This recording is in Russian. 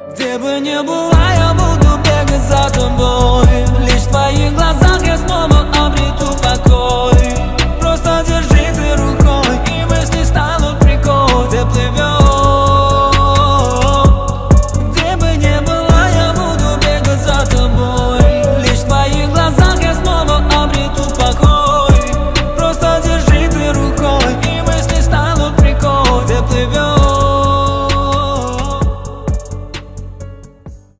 Где бы ни была, я буду бегать за тобой. Лишь в твоих глазах я снова